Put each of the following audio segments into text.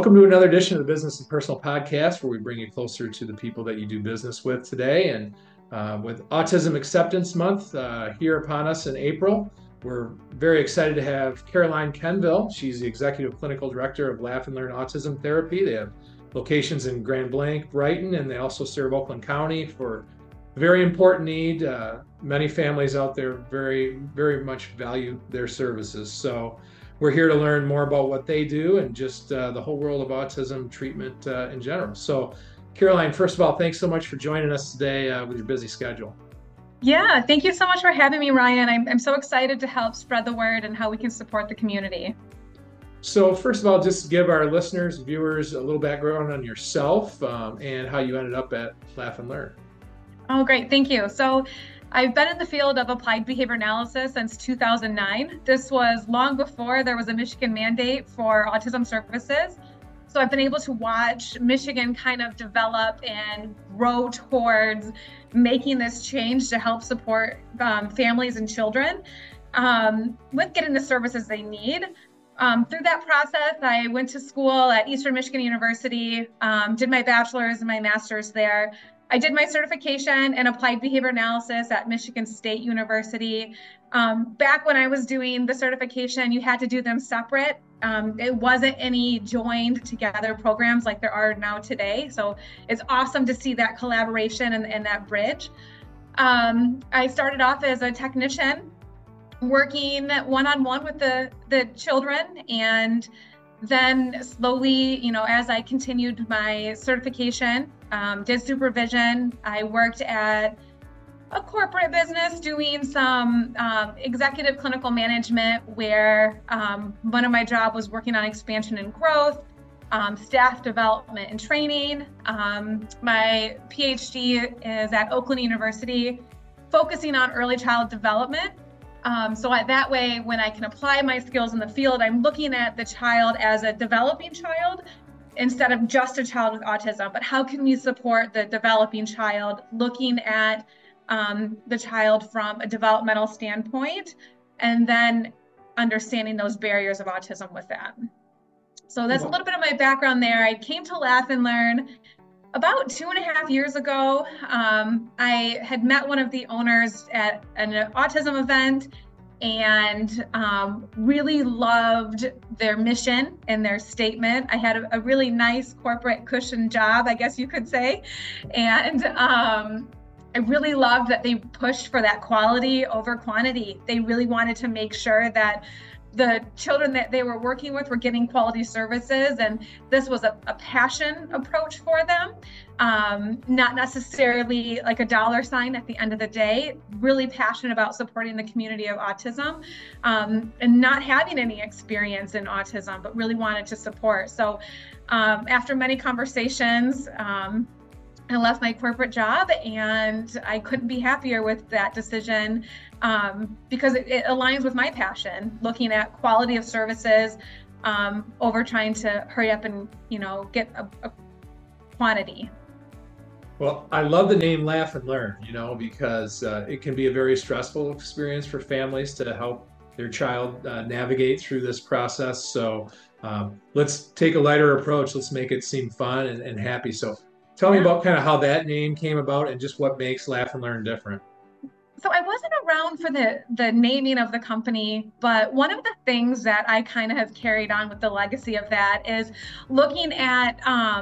Welcome to another edition of the Business and Personal Podcast, where we bring you closer to the people that you do business with today. And with Autism Acceptance Month here upon us in April, we're very excited to have Caroline Kenville. She's the Executive Clinical Director of Laugh and Learn Autism Therapy. They have locations in Grand Blanc, Brighton, and they also serve Oakland County for a very important need. Many families out there very, very much value their services. So we're here to learn more about what they do and just the whole world of autism treatment in general. So, Caroline, first of all, thanks so much for joining us today with your busy schedule. Yeah, thank you so much for having me, Ryan. I'm so excited to help spread the word and how we can support the community. So, first of all, just give our listeners, viewers, a little background on yourself and how you ended up at Laugh and Learn. Oh, great. Thank you. So, I've been in the field of applied behavior analysis since 2009. This was long before there was a Michigan mandate for autism services. So I've been able to watch Michigan kind of develop and grow towards making this change to help support families and children with getting the services they need. Through that process, I went to school at Eastern Michigan University, did my bachelor's and my master's there. I did my certification in applied behavior analysis at Michigan State University. Back when I was doing the certification, you had to do them separate. It wasn't any joined together programs like there are now today. So it's awesome to see that collaboration and that bridge. I started off as a technician working one-on-one with the children, and then slowly, as I continued my certification, did supervision. I worked at a corporate business doing some executive clinical management where one of my job was working on expansion and growth, staff development and training. My PhD is at Oakland University, focusing on early child development. So that way, when I can apply my skills in the field, I'm looking at the child as a developing child instead of just a child with autism. But how can we support the developing child, looking at the child from a developmental standpoint, and then understanding those barriers of autism with that. So that's a little bit of my background there. I came to Laugh and Learn about 2.5 years ago. I had met one of the owners at an autism event and really loved their mission and their statement. I had a really nice corporate cushion job, I guess you could say. And I really loved that they pushed for that quality over quantity. They really wanted to make sure that the children that they were working with were getting quality services, and this was a passion approach for them, not necessarily like a dollar sign at the end of the day. Really passionate about supporting the community of autism, and not having any experience in autism, but really wanted to support. So after many conversations, I left my corporate job, and I couldn't be happier with that decision because it aligns with my passion, looking at quality of services over trying to hurry up and get a quantity. Well, I love the name Laugh and Learn, because it can be a very stressful experience for families to help their child navigate through this process. So let's take a lighter approach. Let's make it seem fun and happy. So tell me about kind of how that name came about and just what makes Laugh and Learn different. So I wasn't around for the naming of the company, but one of the things that I kind of have carried on with the legacy of that is looking at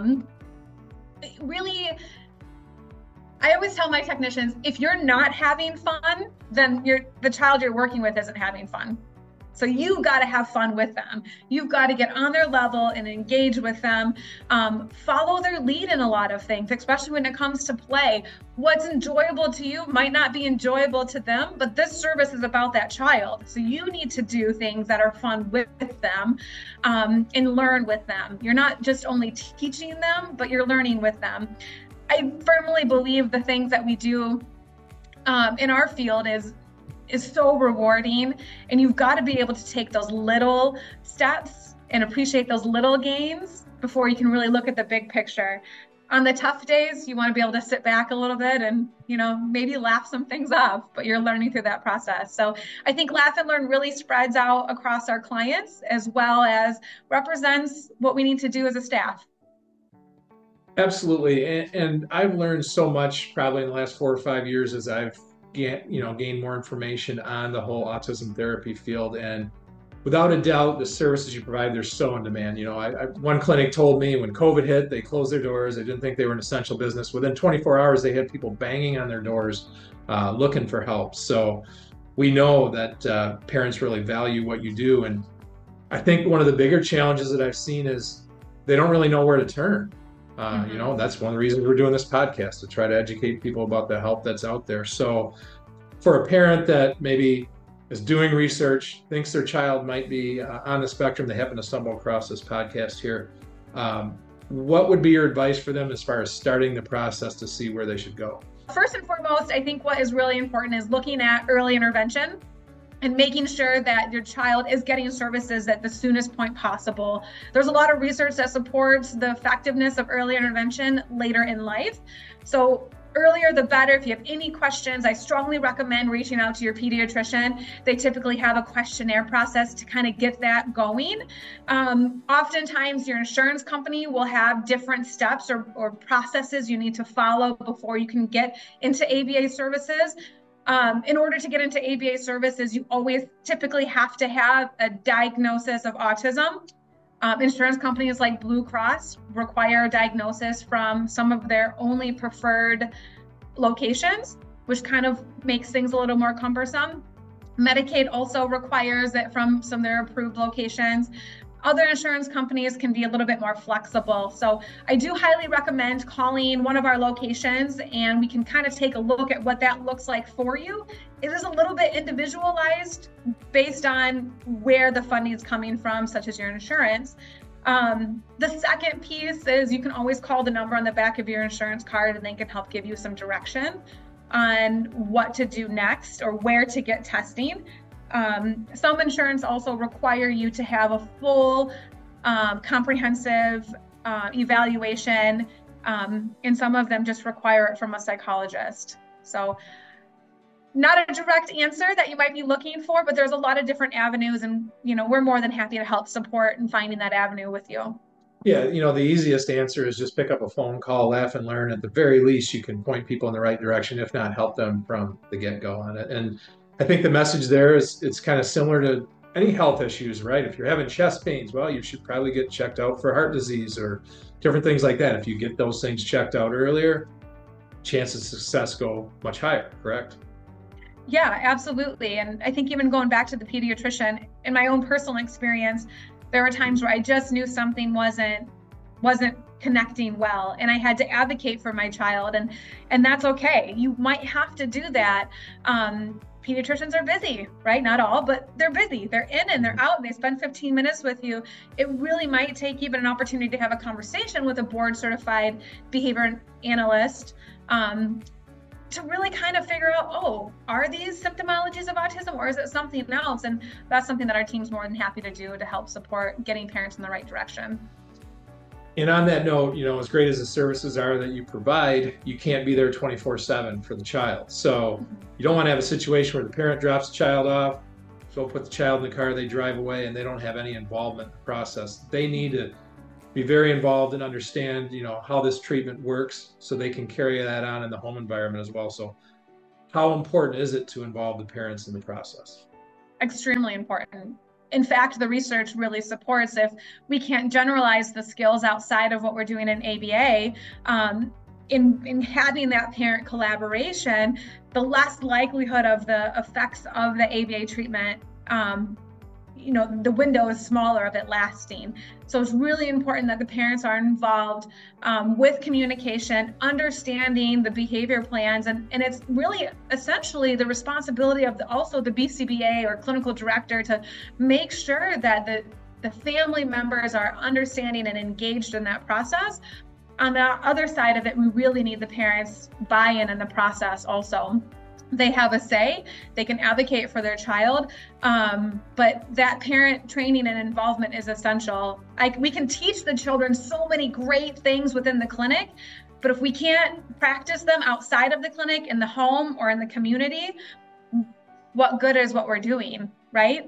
really, I always tell my technicians, if you're not having fun, then the child you're working with isn't having fun. So you got to have fun with them. You've got to get on their level and engage with them. Follow their lead in a lot of things, especially when it comes to play. What's enjoyable to you might not be enjoyable to them, but this service is about that child. So you need to do things that are fun with them and learn with them. You're not just only teaching them, but you're learning with them. I firmly believe the things that we do in our field is so rewarding, and you've got to be able to take those little steps and appreciate those little gains before you can really look at the big picture. On the tough days, you want to be able to sit back a little bit and, maybe laugh some things off, but you're learning through that process. So I think Laugh and Learn really spreads out across our clients as well as represents what we need to do as a staff. Absolutely. And I've learned so much probably in the last 4 or 5 years as I've gained more information on the whole autism therapy field. And without a doubt, the services you provide, they're so in demand. One clinic told me when COVID hit, they closed their doors. They didn't think they were an essential business. Within 24 hours, they had people banging on their doors looking for help. So we know that parents really value what you do. And I think one of the bigger challenges that I've seen is they don't really know where to turn. That's one of the reasons we're doing this podcast, to try to educate people about the help that's out there. So for a parent that maybe is doing research, thinks their child might be on the spectrum, they happen to stumble across this podcast here, what would be your advice for them as far as starting the process to see where they should go? First and foremost, I think what is really important is looking at early intervention and making sure that your child is getting services at the soonest point possible. There's a lot of research that supports the effectiveness of early intervention later in life. So earlier the better. If you have any questions, I strongly recommend reaching out to your pediatrician. They typically have a questionnaire process to kind of get that going. Oftentimes your insurance company will have different steps or processes you need to follow before you can get into ABA services. In order to get into ABA services, you always typically have to have a diagnosis of autism. Insurance companies like Blue Cross require a diagnosis from some of their only preferred locations, which kind of makes things a little more cumbersome. Medicaid also requires it from some of their approved locations. Other insurance companies can be a little bit more flexible. So I do highly recommend calling one of our locations and we can kind of take a look at what that looks like for you. It is a little bit individualized based on where the funding is coming from, such as your insurance. The second piece is you can always call the number on the back of your insurance card and they can help give you some direction on what to do next or where to get testing. Some insurance also require you to have a full comprehensive evaluation, and some of them just require it from a psychologist. So not a direct answer that you might be looking for, but there's a lot of different avenues and we're more than happy to help support in finding that avenue with you. Yeah, the easiest answer is just pick up a phone call, Laugh and Learn. At the very least, you can point people in the right direction, if not help them from the get-go on it. And I think the message there is it's kind of similar to any health issues, right? If you're having chest pains, well, you should probably get checked out for heart disease or different things like that. If you get those things checked out earlier, chances of success go much higher, correct? Yeah, absolutely. And I think even going back to the pediatrician, in my own personal experience, there were times where I just knew something wasn't connecting well and I had to advocate for my child and that's okay. You might have to do that. Pediatricians are busy, right? Not all, but they're busy. They're in and they're out and they spend 15 minutes with you. It really might take even an opportunity to have a conversation with a board certified behavior analyst to really kind of figure out, are these symptomologies of autism or is it something else? And that's something that our team's more than happy to do to help support getting parents in the right direction. And on that note, as great as the services are that you provide, you can't be there 24/7 for the child. So you don't want to have a situation where the parent drops the child off, so put the child in the car, they drive away, and they don't have any involvement in the process. They need to be very involved and understand, how this treatment works so they can carry that on in the home environment as well. So how important is it to involve the parents in the process? Extremely important. In fact, the research really supports if we can't generalize the skills outside of what we're doing in ABA, in having that parent collaboration, the less likelihood of the effects of the ABA treatment, the window is smaller of it lasting. So it's really important that the parents are involved with communication, understanding the behavior plans, and it's really essentially the responsibility of also the BCBA or clinical director to make sure that the family members are understanding and engaged in that process. On the other side of it, we really need the parents' buy-in in the process also. they have a say, they can advocate for their child, but that parent training and involvement is essential. We can teach the children so many great things within the clinic, but if we can't practice them outside of the clinic, in the home or in the community, what good is what we're doing, right?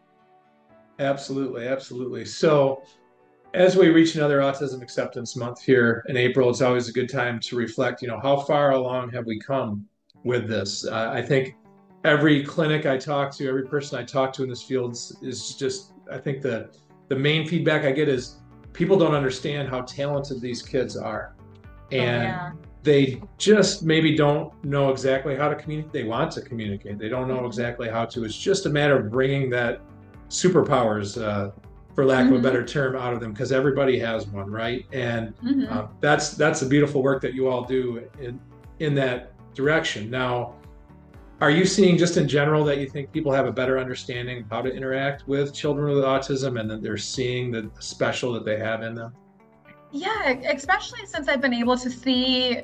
Absolutely, absolutely. So as we reach another Autism Acceptance Month here in April, it's always a good time to reflect, how far along have we come with this? I think every clinic I talk to, every person I talk to in this field is just, I think the main feedback I get is people don't understand how talented these kids are. And they just maybe don't know exactly how to communicate. They want to communicate. They don't know exactly how to. It's just a matter of bringing that superpowers, for lack of a better term, out of them, because everybody has one, right? And that's the beautiful work that you all do in that direction. Now, are you seeing just in general that you think people have a better understanding of how to interact with children with autism, and that they're seeing the special that they have in them? Yeah, especially since I've been able to see,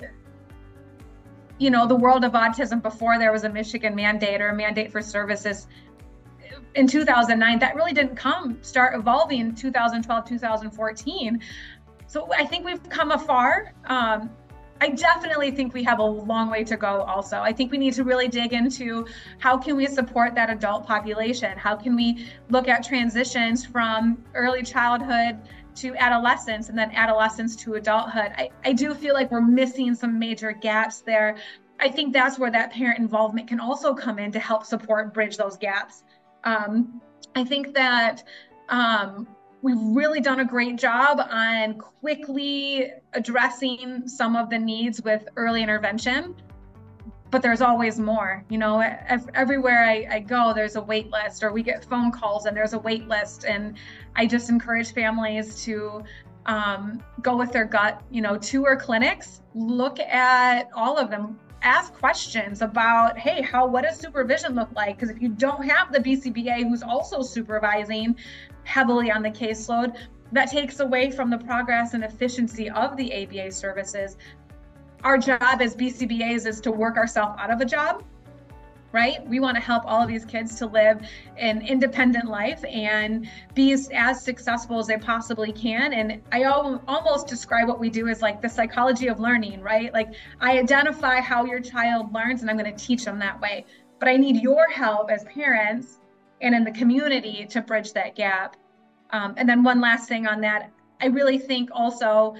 the world of autism before there was a Michigan mandate or a mandate for services in 2009. That really didn't start evolving in 2012, 2014. So I think we've come afar. I definitely think we have a long way to go also. I think we need to really dig into how can we support that adult population? How can we look at transitions from early childhood to adolescence and then adolescence to adulthood? I do feel like we're missing some major gaps there. I think that's where that parent involvement can also come in to help support, bridge those gaps. I think that we've really done a great job on quickly addressing some of the needs with early intervention, but there's always more. Everywhere I go, there's a wait list, or we get phone calls and there's a wait list. And I just encourage families to go with their gut, tour clinics, look at all of them, ask questions about, hey, what does supervision look like? Because if you don't have the BCBA who's also supervising heavily on the caseload, that takes away from the progress and efficiency of the ABA services. Our job as BCBAs is to work ourselves out of a job, right? We want to help all of these kids to live an independent life and be as successful as they possibly can. And I almost describe what we do as like the psychology of learning, right? Like, I identify how your child learns and I'm going to teach them that way. But I need your help as parents and in the community to bridge that gap. And then one last thing on that, I really think also,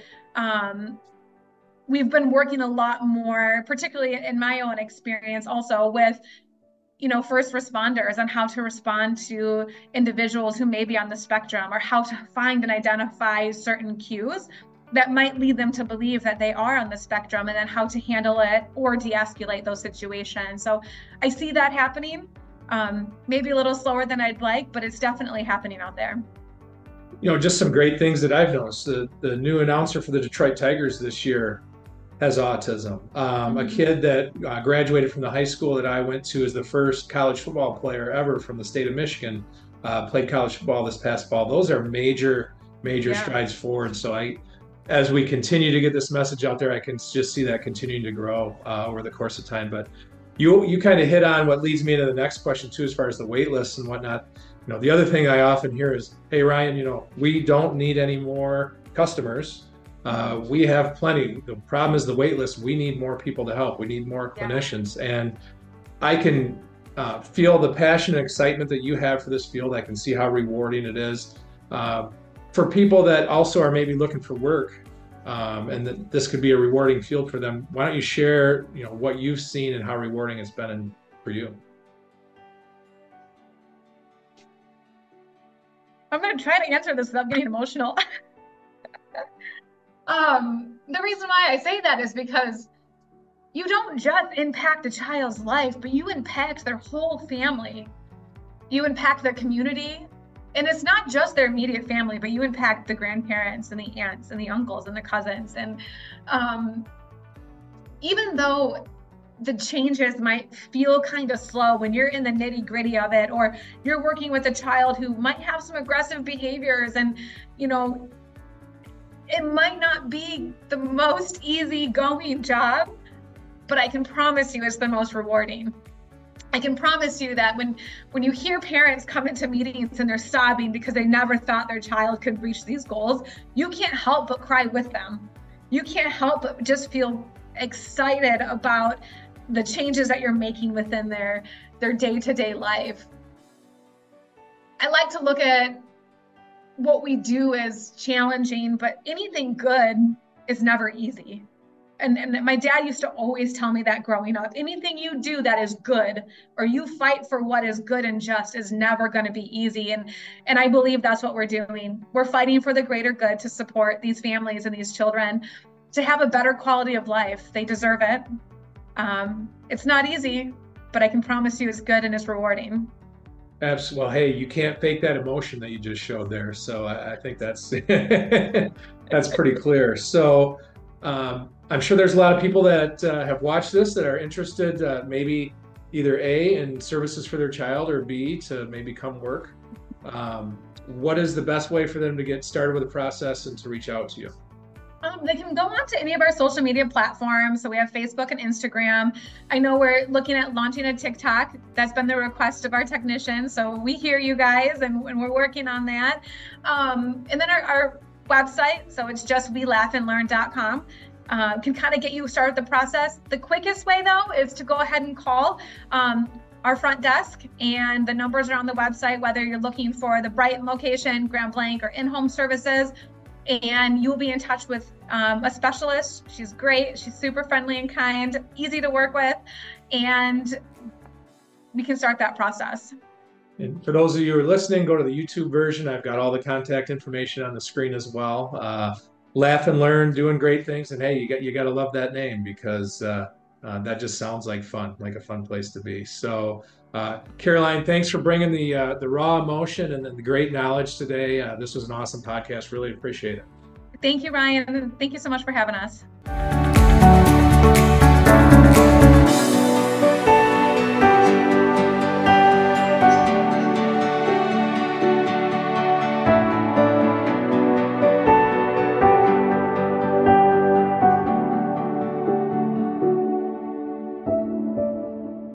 we've been working a lot more, particularly in my own experience also with, first responders on how to respond to individuals who may be on the spectrum, or how to find and identify certain cues that might lead them to believe that they are on the spectrum, and then how to handle it or de-escalate those situations. So I see that happening, maybe a little slower than I'd like, but it's definitely happening out there. Just some great things that I've noticed. The new announcer for the Detroit Tigers this year has autism. A kid that graduated from the high school that I went to as the first college football player ever from the state of Michigan, played college football this past fall. Those are major strides forward. So as we continue to get this message out there, I can just see that continuing to grow over the course of time. But you kind of hit on what leads me into the next question too, as far as the wait lists and whatnot. The other thing I often hear is, hey, Ryan, we don't need any more customers. We have plenty. The problem is the wait list. We need more people to help. We need more clinicians. And I can feel the passion and excitement that you have for this field. I can see how rewarding it is for people that also are maybe looking for work, and that this could be a rewarding field for them. Why don't you share, what you've seen and how rewarding it's been for you? I'm going to try to answer this without getting emotional. The reason why I say that is because you don't just impact a child's life, but you impact their whole family. You impact their community. And it's not just their immediate family, but you impact the grandparents and the aunts and the uncles and the cousins. And even though the changes might feel kind of slow when you're in the nitty gritty of it, or you're working with a child who might have some aggressive behaviors, and, it might not be the most easygoing job, but I can promise you it's the most rewarding. I can promise you that when you hear parents come into meetings and they're sobbing because they never thought their child could reach these goals, you can't help but cry with them. You can't help but just feel excited about the changes that you're making within their day-to-day life. I like to look at what we do as challenging, but anything good is never easy. And my dad used to always tell me that growing up, anything you do that is good, or you fight for what is good and just, is never going to be easy. And I believe that's what we're doing. We're fighting for the greater good to support these families and these children to have a better quality of life. They deserve it. It's not easy, but I can promise you it's good and it's rewarding. Absolutely. Well, hey, you can't fake that emotion that you just showed there. So I think that's that's pretty clear. So I'm sure there's a lot of people that have watched this that are interested, maybe either A, in services for their child, or B, to maybe come work. What is the best way for them to get started with the process and to reach out to you? They can go on to any of our social media platforms. So we have Facebook and Instagram. I know we're looking at launching a TikTok. That's been the request of our technicians. So we hear you guys, and we're working on that. And then our website, so it's just welaughandlearn.com. Can kind of get you started the process. The quickest way, though, is to go ahead and call our front desk, and the numbers are on the website, whether you're looking for the Brighton location, Grand Blanc, or in-home services, and you'll be in touch with a specialist. She's great. She's super friendly and kind, easy to work with, and we can start that process. And for those of you who are listening, go to the YouTube version. I've got all the contact information on the screen as well. Laugh and Learn, doing great things, and hey, you got to love that name, because that just sounds like fun, like a fun place to be. So, Caroline, thanks for bringing the raw emotion and the great knowledge today. This was an awesome podcast. Really appreciate it. Thank you, Ryan. Thank you so much for having us.